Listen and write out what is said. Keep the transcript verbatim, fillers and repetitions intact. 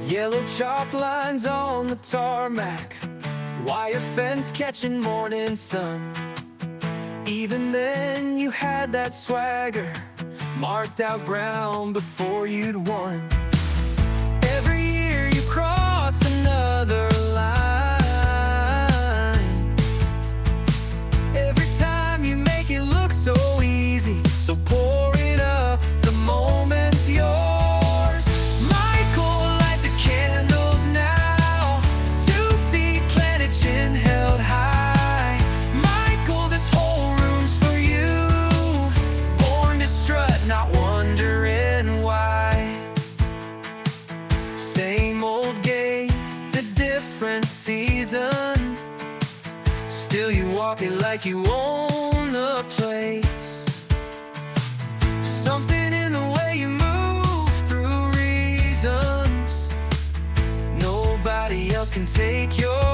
Yellow chalk lines on the tarmac, wire fence catching morning sun. Even then you had that swagger, marked out ground before you'd won. Every year you cross another line. Every time you make it look so easy, so pour it up, the moment's yours. Michael, light the candles now, two feet planted, chin held high. Michael, this whole room's for you, born to strut, not wondering why. Same old gate, a different season, still you walk it like you own the place. Something in the way you move through reasons, nobody else can take your